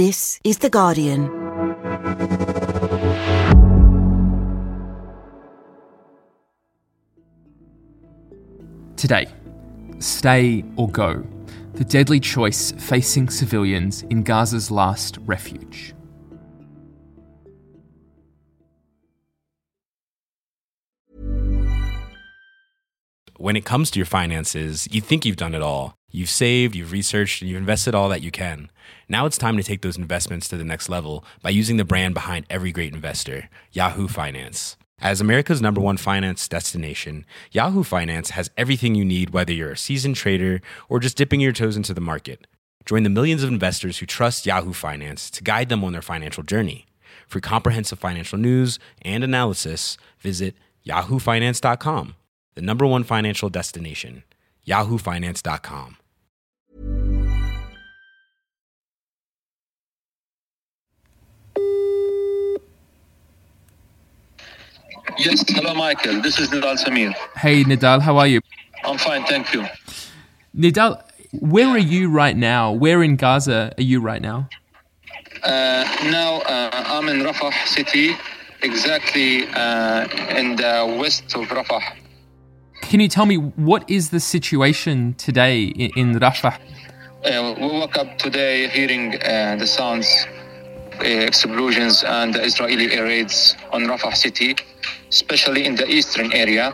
This is The Guardian. Today, stay or go, the deadly choice facing civilians in Gaza's last refuge. When it comes to your finances, you think you've done it all. You've saved, you've researched, and you've invested all that you can. Now it's time to take those investments to the next level by using the brand behind every great investor, Yahoo Finance. As America's #1 finance destination, Yahoo Finance has everything you need, whether you're a seasoned trader or just dipping your toes into the market. Join the millions of investors who trust Yahoo Finance to guide them on their financial journey. For comprehensive financial news and analysis, visit yahoofinance.com, the #1 financial destination, yahoofinance.com. Yes, hello Michael, this is Nidal Samir. Hey Nidal, how are you? I'm fine, thank you. Nidal, where are you right now? Where in Gaza are you right now? Now I'm in Rafah city, exactly in the west of Rafah. Can you tell me, what is the situation today in Rafah? We woke up today hearing the sounds, explosions and the Israeli air raids on Rafah city, especially in the eastern area.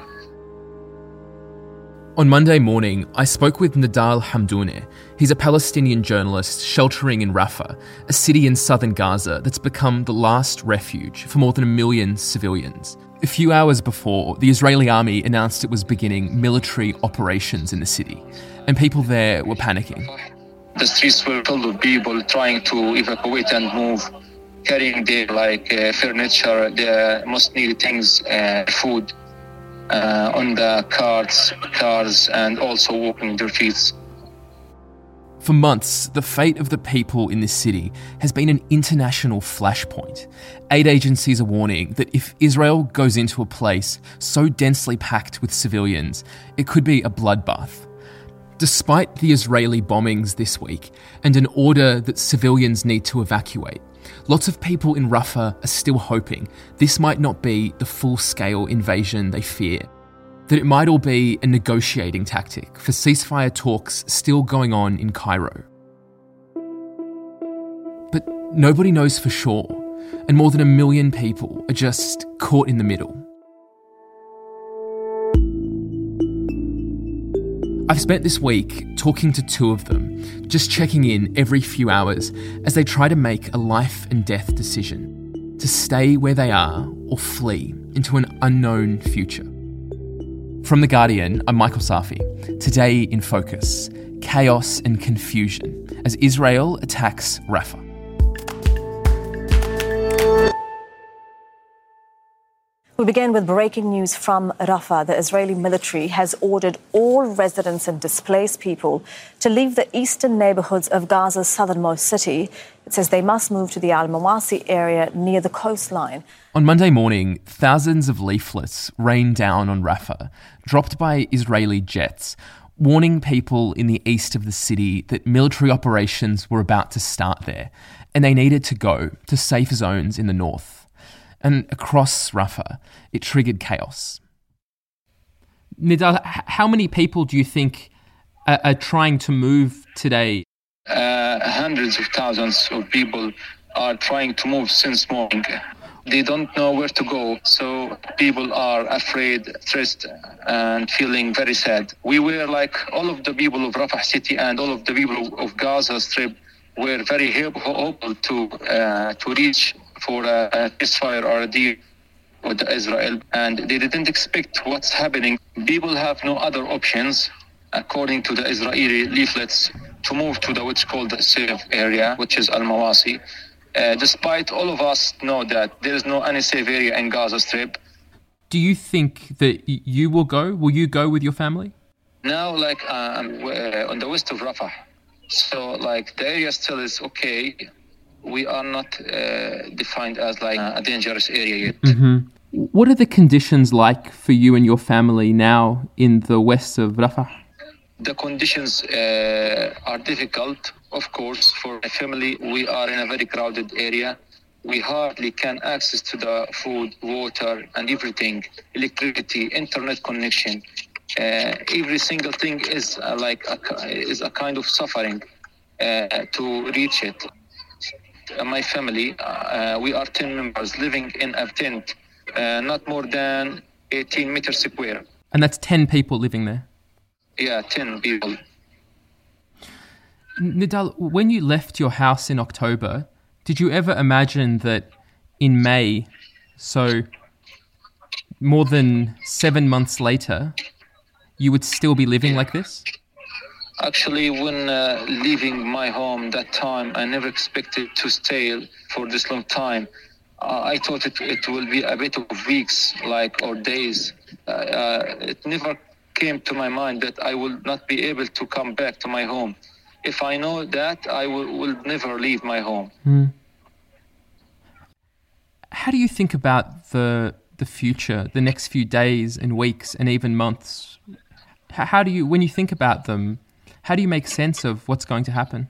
On Monday morning, I spoke with Nidal Hamdouni. He's a Palestinian journalist sheltering in Rafah, a city in southern Gaza that's become the last refuge for more than 1 million civilians. A few hours before, the Israeli army announced it was beginning military operations in the city, and people there were panicking. The streets were filled with people trying to evacuate and move, carrying their furniture, the most needed things, food, on the cars, and also walking their feet. For months, the fate of the people in this city has been an international flashpoint. Aid agencies are warning that if Israel goes into a place so densely packed with civilians, it could be a bloodbath. Despite the Israeli bombings this week and an order that civilians need to evacuate, lots of people in Rafah are still hoping this might not be the full-scale invasion they fear, that it might all be a negotiating tactic for ceasefire talks still going on in Cairo. But nobody knows for sure, and more than 1 million people are just caught in the middle. I've spent this week talking to two of them, just checking in every few hours as they try to make a life and death decision, to stay where they are or flee into an unknown future. From The Guardian, I'm Michael Safi. Today in focus, chaos and confusion as Israel attacks Rafah. We begin with breaking news from Rafah. The Israeli military has ordered all residents and displaced people to leave the eastern neighbourhoods of Gaza's southernmost city. It says they must move to the Al-Mawasi area near the coastline. On Monday morning, thousands of leaflets rained down on Rafah, dropped by Israeli jets, warning people in the east of the city that military operations were about to start there, and they needed to go to safe zones in the north. And across Rafah, it triggered chaos. Nidal, how many people do you think are trying to move today? Hundreds of thousands of people are trying to move since morning. They don't know where to go, so people are afraid, stressed, and feeling very sad. We were like all of the people of Rafah city and all of the people of Gaza Strip were very hopeful to reach for a ceasefire or a deal with Israel, and they didn't expect what's happening. People have no other options, according to the Israeli leaflets, to move to what's called the safe area, which is Al-Mawasi. Despite all of us know that there is no any safe area in Gaza Strip. Do you think that you will go? Will you go with your family? Now, I'm on the west of Rafah, so the area still is okay. We are not defined as a dangerous area yet. Mm-hmm. What are the conditions like for you and your family now in the west of Rafah? The conditions are difficult. Of course, for my family, we are in a very crowded area. We hardly can access to the food, water, and everything, electricity, internet connection. Every single thing is is a kind of suffering to reach it. My family, we are 10 members living in a tent, not more than 18 meters square. And that's 10 people living there? Yeah, 10 people. Nidal, when you left your house in October, did you ever imagine that in May, so more than 7 months later, you would still be living like this? Actually, when leaving my home that time, I never expected to stay for this long time. I thought it will be a bit of weeks, or days. It never came to my mind that I will not be able to come back to my home. If I know that, I will never leave my home. How do you think about the future, the next few days and weeks and even months? How do you, when you think about them, how do you make sense of what's going to happen?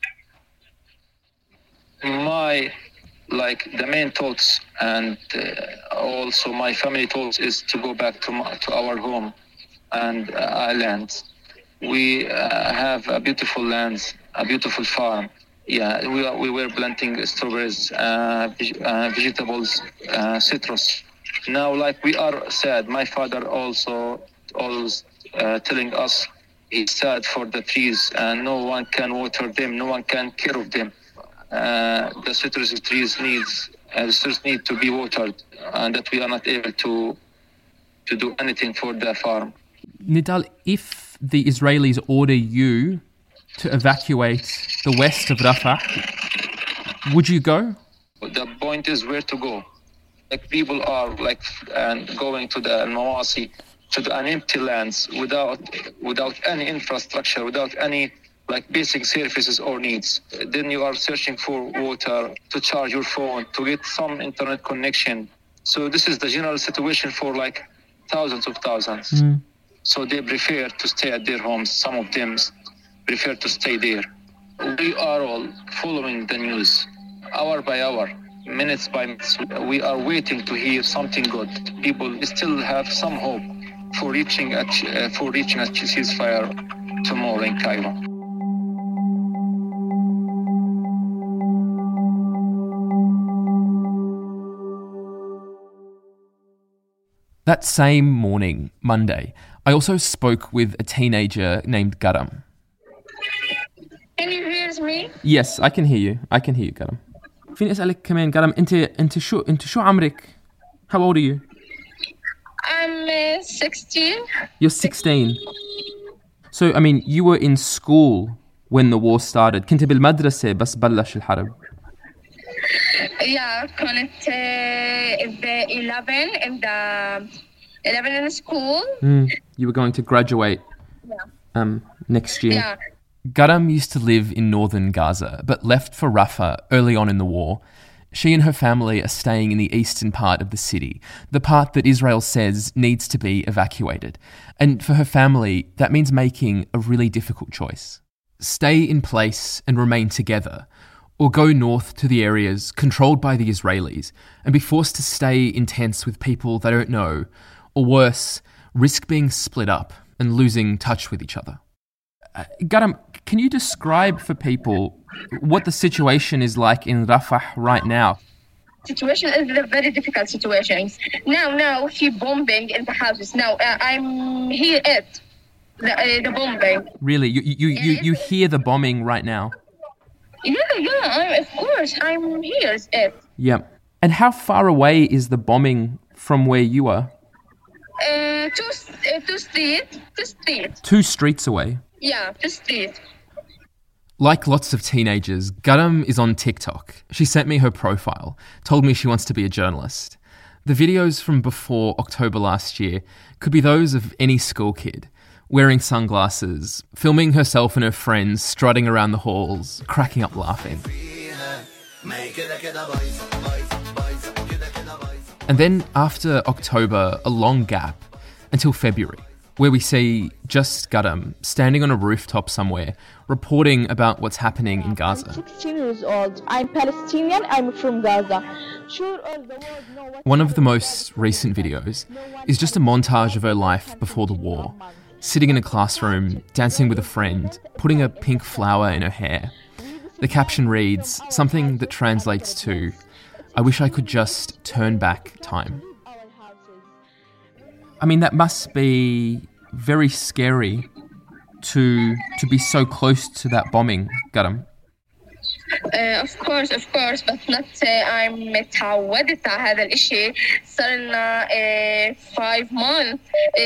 The main thoughts and also my family thoughts is to go back to our home and our lands. We have a beautiful lands, a beautiful farm. Yeah, we were planting strawberries, vegetables, citrus. Now, we are sad. My father also always telling us he's sad for the trees and no one can water them, no one can care of them. The citrus trees need to be watered, and that we are not able to do anything for the farm. Nidal, if the Israelis order you to evacuate the west of Rafah, would you go? The point is where to go. People are going to the Al-Mawasi, to an empty lands without any infrastructure, without any basic services or needs. Then you are searching for water, to charge your phone, to get some internet connection. So this is the general situation for thousands of thousands. So they prefer to stay at their homes. Some of them prefer to stay there. We are all following the news, hour by hour, minutes by minutes. We are waiting to hear something good. People still have some hope for reaching a ceasefire tomorrow in Cairo. That same morning, Monday, I also spoke with a teenager named Garam. Can you hear me? Yes, I can hear you. Garam. فيني أسألك كمان Garam, أنت شو عمرك? How old are you? I'm 16. You're 16. So, you were in school when the war started. كنت بالمدرسة بس بلش الحرب. Yeah, كنت 11 in school. You were going to graduate next year. Yeah. Garam used to live in northern Gaza, but left for Rafah early on in the war. She and her family are staying in the eastern part of the city, the part that Israel says needs to be evacuated. And for her family, that means making a really difficult choice. Stay in place and remain together, or go north to the areas controlled by the Israelis and be forced to stay in tents with people they don't know, or worse, risk being split up and losing touch with each other. Garam, can you describe for people what the situation is like in Rafah right now? Situation is a very difficult situation. Now, she bombing in the houses. Now, I'm here at the bombing. Really? You hear the bombing right now? Yeah, of course, I'm here at. Yeah. And how far away is the bombing from where you are? Two streets. 2 streets away? Yeah, 2 streets. Like lots of teenagers, Garam is on TikTok. She sent me her profile, told me she wants to be a journalist. The videos from before October last year could be those of any school kid, wearing sunglasses, filming herself and her friends strutting around the halls, cracking up laughing. And then after October, a long gap until February, where we see just Gadam standing on a rooftop somewhere, reporting about what's happening in Gaza. I'm 16 years old. I'm Palestinian. I'm from Gaza. One of the most recent videos is just a montage of her life before the war, sitting in a classroom, dancing with a friend, putting a pink flower in her hair. The caption reads something that translates to, "I wish I could just turn back time." I mean, that must be very scary to be so close to that bombing, Gadam. Of course, but not I'm متعودة على هذا الإشي. صار لنا 5 months,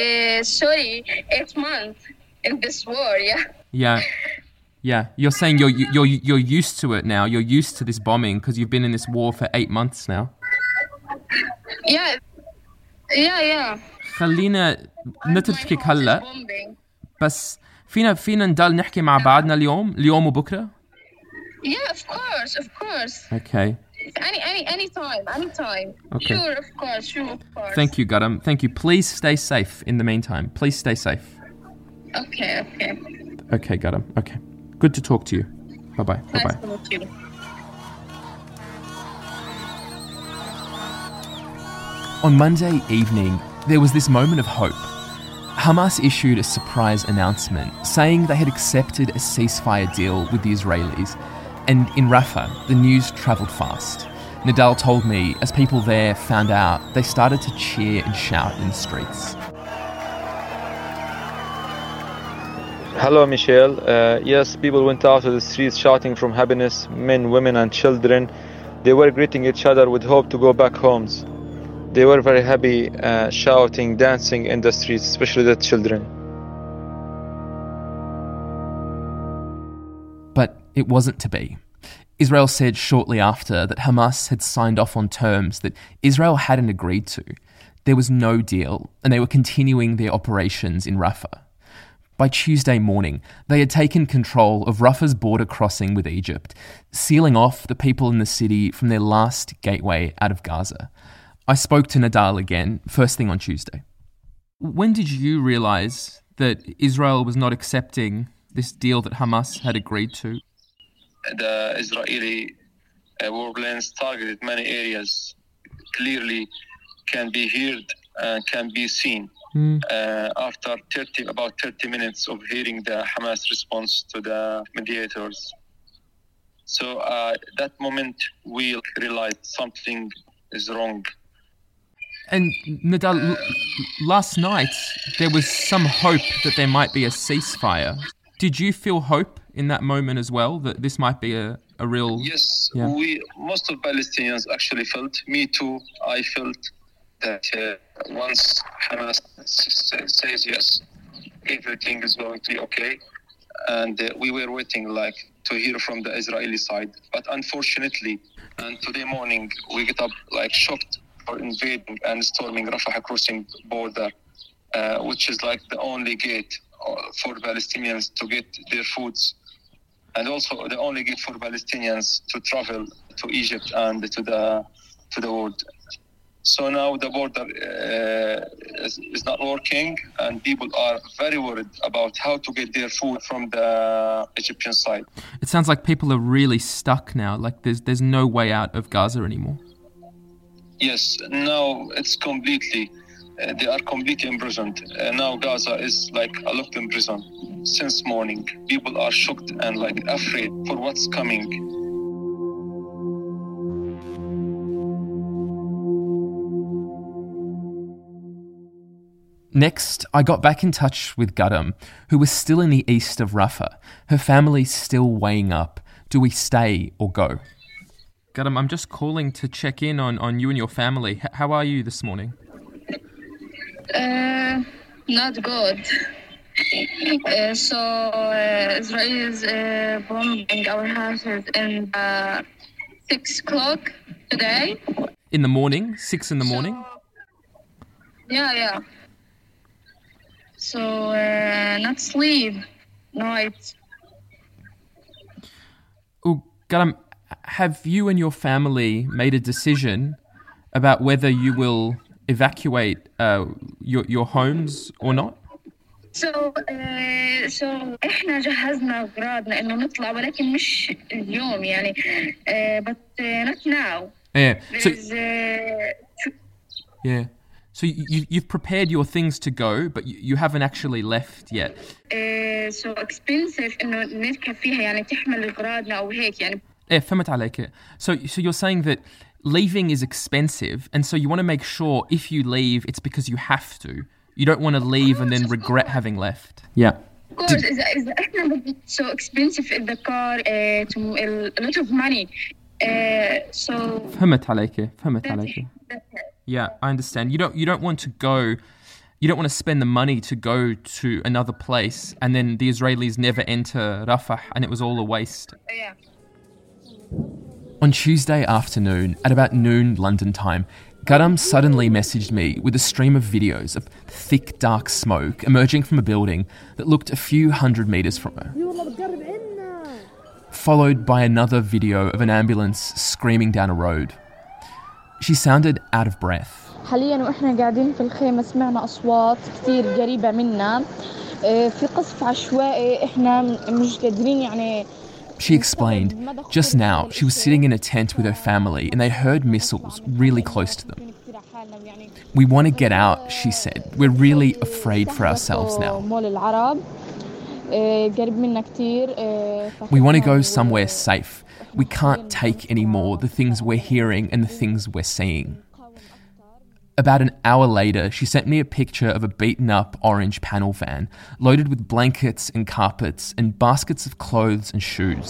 8 months in this war, yeah. Yeah. You're saying you're used to it now. You're used to this bombing because you've been in this war for 8 months now. Yeah. خلينا نتركك هلا بس فينا نضل نحكي مع بعضنا اليوم وبكره. Yeah, of course. Okay. Anytime. Okay. Sure, of course. Thank you, Gadam. Thank you. Please stay safe in the meantime. Please stay safe. Okay. Okay, Gadam. Okay. Good to talk to you. Bye-bye. Nice to meet you. On Monday evening, there was this moment of hope. Hamas issued a surprise announcement saying they had accepted a ceasefire deal with the Israelis. And in Rafah, the news travelled fast. Nadal told me as people there found out, they started to cheer and shout in the streets. Hello, Michelle. Yes, people went out to the streets shouting from happiness, men, women and children. They were greeting each other with hope to go back homes. They were very happy, shouting, dancing in the streets, especially the children. But it wasn't to be. Israel said shortly after that Hamas had signed off on terms that Israel hadn't agreed to. There was no deal, and they were continuing their operations in Rafah. By Tuesday morning, they had taken control of Rafah's border crossing with Egypt, sealing off the people in the city from their last gateway out of Gaza. I spoke to Nadal again, first thing on Tuesday. When did you realise that Israel was not accepting this deal that Hamas had agreed to? The Israeli warplanes targeted many areas, clearly can be heard and can be seen. After about 30 minutes of hearing the Hamas response to the mediators. So that moment we realized something is wrong. And Nadal, last night there was some hope that there might be a ceasefire. Did you feel hope in that moment as well, that this might be a real... Yes, yeah. Most of Palestinians actually felt, me too, I felt that once Hamas says yes, everything is going to be okay. And we were waiting to hear from the Israeli side. But unfortunately, and today morning, we get up shocked for invading and storming Rafah crossing border, which is the only gate for Palestinians to get their foods, and also the only gate for Palestinians to travel to Egypt and to the world. So now the border is not working, and people are very worried about how to get their food from the Egyptian side. It sounds like people are really stuck now. There's no way out of Gaza anymore. Yes, now it's completely. They are completely imprisoned. Now Gaza is a locked-in prison since morning. People are shocked and afraid for what's coming. Next, I got back in touch with Gadam, who was still in the east of Rafah. Her family's still weighing up. Do we stay or go? Gadam, I'm just calling to check in on you and your family. How are you this morning? Not good. Israel is bombing our houses in 6 o'clock today. In the morning? 6 in the morning? Yeah. So, not sleep. Night. Oh, Gadam, have you and your family made a decision about whether you will evacuate your homes or not? So إحنا جهزنا أغراضنا إنه نطلع ولكن مش اليوم يعني but not now. Yeah. So, yeah. So you've prepared your things to go, but you haven't actually left yet. So expensive إنه نركب فيها يعني تحمل أغراضنا أو هيك يعني. فهمت عليك. So you're saying that leaving is expensive, and so you want to make sure if you leave, it's because you have to. You don't want to leave and then regret having left. Yeah. Of course, it's so expensive in the car, a lot of money. So. فهمت عليك. Yeah, I understand. You don't want to go. You don't want to spend the money to go to another place, and then the Israelis never enter Rafah, and it was all a waste. Yeah. On Tuesday afternoon, at about noon London time, Garam suddenly messaged me with a stream of videos of thick, dark smoke emerging from a building that looked a few hundred metres from her, followed by another video of an ambulance screaming down a road. She sounded out of breath. حاليا واحنا قاعدين في الخيمة سمعنا أصوات كتير قريبة منا في قصف عشوائي احنا مش قادرين يعني. She explained, just now she was sitting in a tent with her family and they heard missiles really close to them. We want to get out, she said. We're really afraid for ourselves now. We want to go somewhere safe. We can't take anymore the things we're hearing and the things we're seeing. About an hour later, she sent me a picture of a beaten-up orange panel van loaded with blankets and carpets and baskets of clothes and shoes.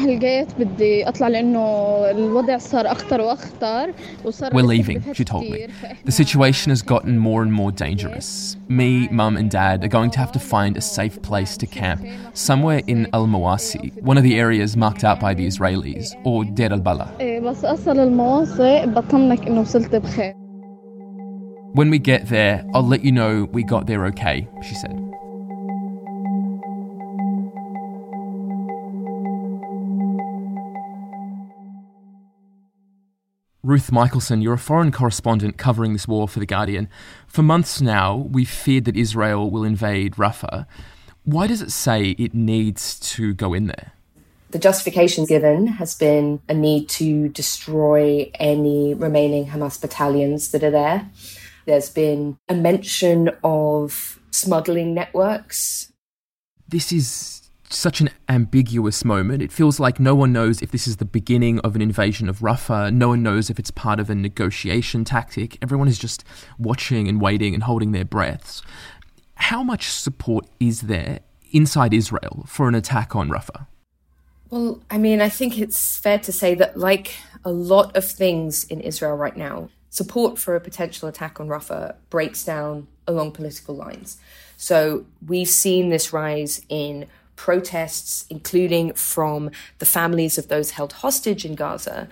We're leaving, she told me. The situation has gotten more and more dangerous. Me, Mum and Dad are going to have to find a safe place to camp, somewhere in Al-Mawasi, one of the areas marked out by the Israelis, or Deir al-Bala. When we get there, I'll let you know we got there okay, she said. Ruth Michelson, you're a foreign correspondent covering this war for The Guardian. For months now, we've feared that Israel will invade Rafah. Why does it say it needs to go in there? The justification given has been a need to destroy any remaining Hamas battalions that are there. There's been a mention of smuggling networks. This is such an ambiguous moment. It feels like no one knows if this is the beginning of an invasion of Rafah. No one knows if it's part of a negotiation tactic. Everyone is just watching and waiting and holding their breaths. How much support is there inside Israel for an attack on Rafah? Well, I mean, I think it's fair to say that, like a lot of things in Israel right now, support for a potential attack on Rafah breaks down along political lines. So we've seen this rise in protests, including from the families of those held hostage in Gaza,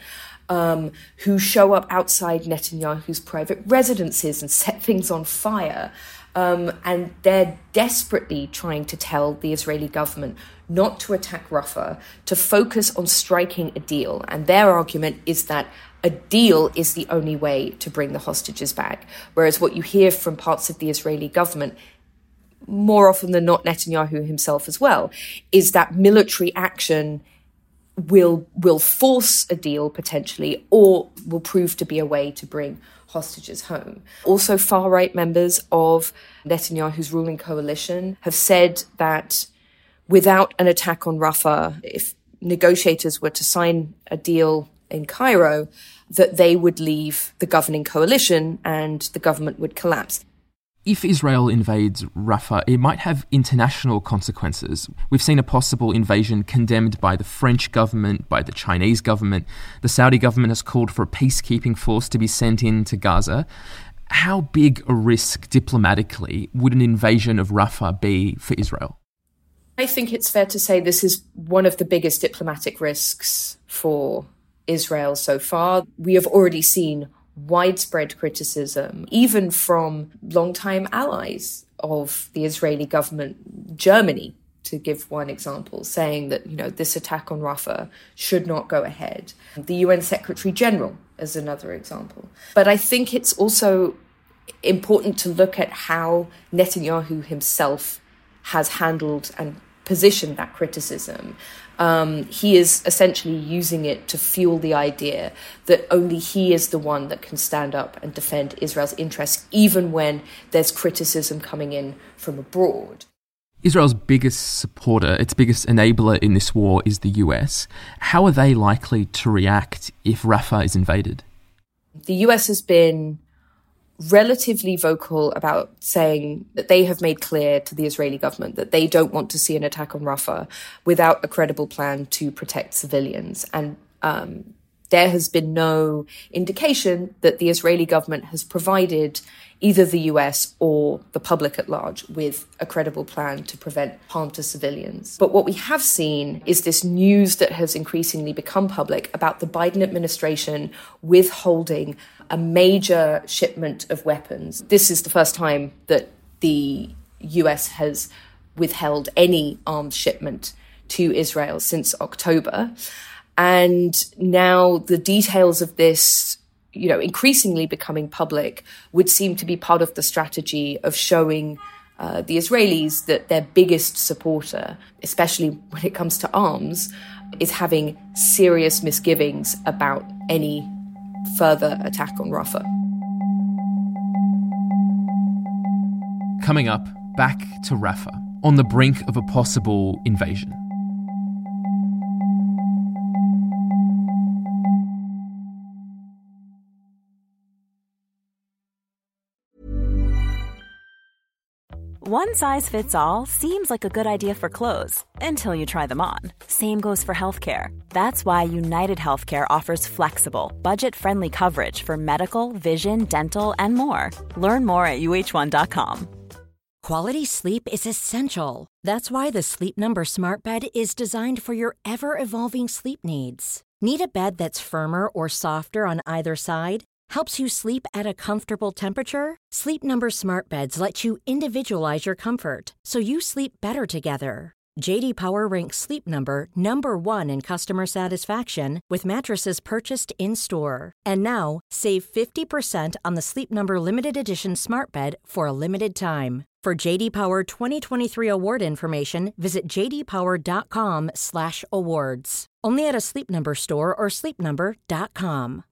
who show up outside Netanyahu's private residences and set things on fire. And they're desperately trying to tell the Israeli government not to attack Rafah, to focus on striking a deal. And their argument is that a deal is the only way to bring the hostages back. Whereas what you hear from parts of the Israeli government, more often than not Netanyahu himself as well, is that military action will force a deal potentially, or will prove to be a way to bring hostages home. Also, far-right members of Netanyahu's ruling coalition have said that without an attack on Rafah, if negotiators were to sign a deal in Cairo, that they would leave the governing coalition and the government would collapse. If Israel invades Rafah, it might have international consequences. We've seen a possible invasion condemned by the French government, by the Chinese government. The Saudi government has called for a peacekeeping force to be sent into Gaza. How big a risk diplomatically would an invasion of Rafah be for Israel? I think it's fair to say this is one of the biggest diplomatic risks for Israel so far. We have already seen widespread criticism, even from longtime allies of the Israeli government, Germany, to give one example, saying that, this attack on Rafah should not go ahead. The UN Secretary General as another example. But I think it's also important to look at how Netanyahu himself has handled and positioned that criticism, he is essentially using it to fuel the idea that only he is the one that can stand up and defend Israel's interests, even when there's criticism coming in from abroad. Israel's biggest supporter, its biggest enabler in this war is the US. How are they likely to react if Rafah is invaded? The US has been relatively vocal about saying that they have made clear to the Israeli government that they don't want to see an attack on Rafah without a credible plan to protect civilians. And there has been no indication that the Israeli government has provided either the US or the public at large with a credible plan to prevent harm to civilians. But what we have seen is this news that has increasingly become public about the Biden administration withholding a major shipment of weapons. This is the first time that the US has withheld any arms shipment to Israel since October. And now the details of this, increasingly becoming public, would seem to be part of the strategy of showing the Israelis that their biggest supporter, especially when it comes to arms, is having serious misgivings about any further attack on Rafah. Coming up, back to Rafah, on the brink of a possible invasion. One size fits all seems like a good idea for clothes until you try them on. Same goes for healthcare. That's why United Healthcare offers flexible, budget-friendly coverage for medical, vision, dental, and more. Learn more at uh1.com. Quality sleep is essential. That's why the Sleep Number Smart Bed is designed for your ever-evolving sleep needs. Need a bed that's firmer or softer on either side? Helps you sleep at a comfortable temperature? Sleep Number Smart Beds let you individualize your comfort, so you sleep better together. J.D. Power ranks Sleep Number number 1 in customer satisfaction with mattresses purchased in-store. And now, save 50% on the Sleep Number Limited Edition Smart Bed for a limited time. For J.D. Power 2023 award information, visit jdpower.com/awards. Only at a Sleep Number store or sleepnumber.com.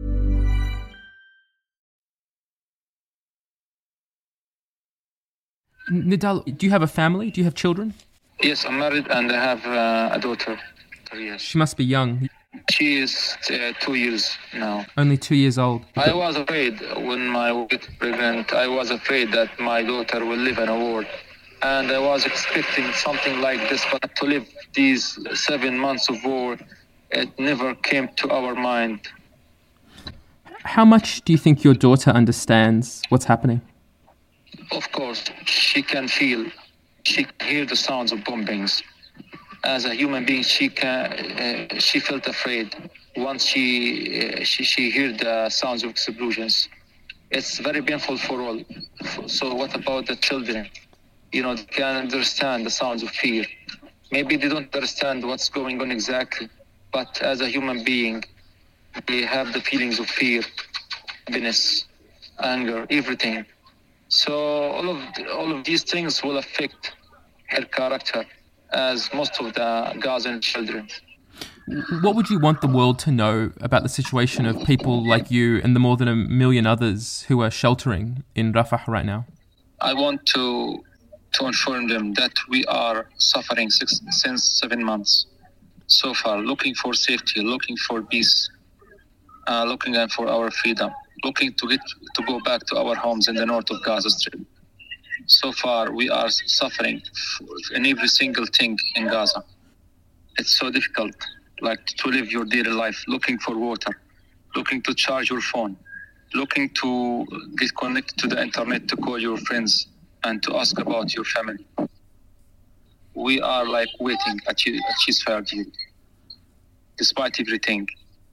Nidal, do you have a family? Do you have children? Yes, I'm married and I have a daughter. Yes. She must be young. She is 2 years now. Only 2 years old. I was afraid when my wife was pregnant. I was afraid that my daughter will live in a war. And I was expecting something like this, but to live these 7 months of war, it never came to our mind. How much do you think your daughter understands what's happening? Of course, she can feel, she can hear the sounds of bombings. As a human being, she felt afraid once she heard the sounds of explosions. It's very painful for all. So what about the children? They can understand the sounds of fear. Maybe they don't understand what's going on exactly, but as a human being, they have the feelings of fear, happiness, anger, everything. So all of these things will affect her character, as most of the Gazan children. What would you want the world to know about the situation of people like you and the more than 1 million others who are sheltering in Rafah right now? I want to inform them that we are suffering since 7 months so far, looking for safety, looking for peace, looking for our freedom, looking to go back to our homes in the north of Gaza Strip. So far, we are suffering in every single thing in Gaza. It's so difficult, like to live your daily life, looking for water, looking to charge your phone, looking to get connected to the internet to call your friends and to ask about your family. We are like waiting at ceasefire deal, despite everything.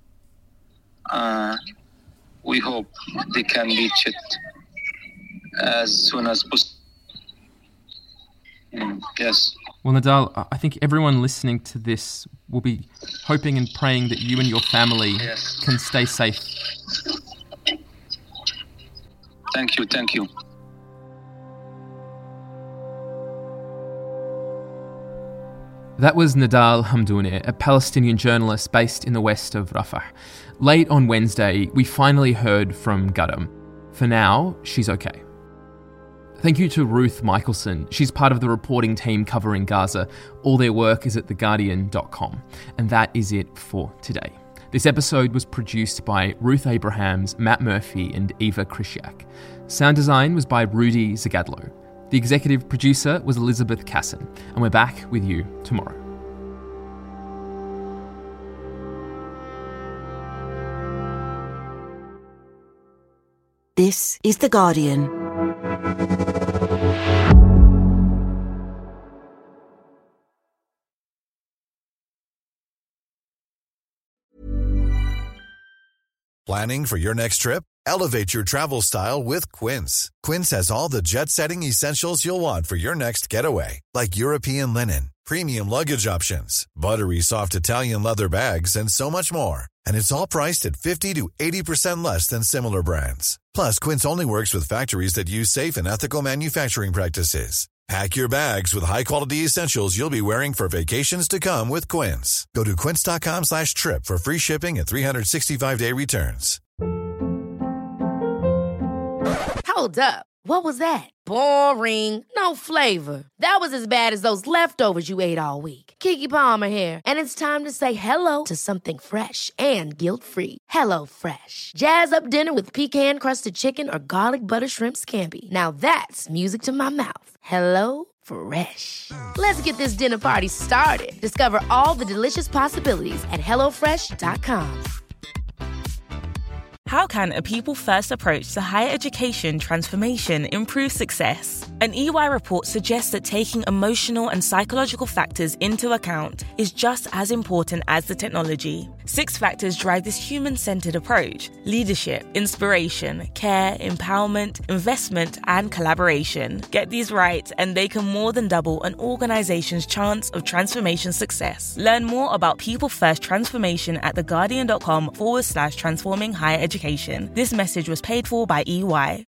We hope they can reach it as soon as possible. Yes. Well, Nidal, I think everyone listening to this will be hoping and praying that you and your family can stay safe. Thank you. That was Nadal Hamdouni, a Palestinian journalist based in the west of Rafah. Late on Wednesday, we finally heard from Gadam. For now, she's okay. Thank you to Ruth Michelson. She's part of the reporting team covering Gaza. All their work is at theguardian.com. And that is it for today. This episode was produced by Ruth Abrahams, Matt Murphy, and Eva Krisiak. Sound design was by Rudy Zagadlo. The executive producer was Elizabeth Casson. And we're back with you tomorrow. This is The Guardian. Planning for your next trip? Elevate your travel style with Quince. Quince has all the jet-setting essentials you'll want for your next getaway, like European linen, premium luggage options, buttery soft Italian leather bags, and so much more. And it's all priced at 50 to 80% less than similar brands. Plus, Quince only works with factories that use safe and ethical manufacturing practices. Pack your bags with high-quality essentials you'll be wearing for vacations to come with Quince. Go to quince.com/trip for free shipping and 365-day returns. Hold up. What was that? Boring. No flavor. That was as bad as those leftovers you ate all week. Keke Palmer here. And it's time to say hello to something fresh and guilt-free. Hello Fresh. Jazz up dinner with pecan-crusted chicken or garlic butter shrimp scampi. Now that's music to my mouth. Hello Fresh. Let's get this dinner party started. Discover all the delicious possibilities at HelloFresh.com. How can a people-first approach to higher education transformation improve success? An EY report suggests that taking emotional and psychological factors into account is just as important as the technology. 6 factors drive this human-centered approach: leadership, inspiration, care, empowerment, investment, and collaboration. Get these right, and they can more than double an organization's chance of transformation success. Learn more about people-first transformation at theguardian.com/transforming higher education. This message was paid for by EY.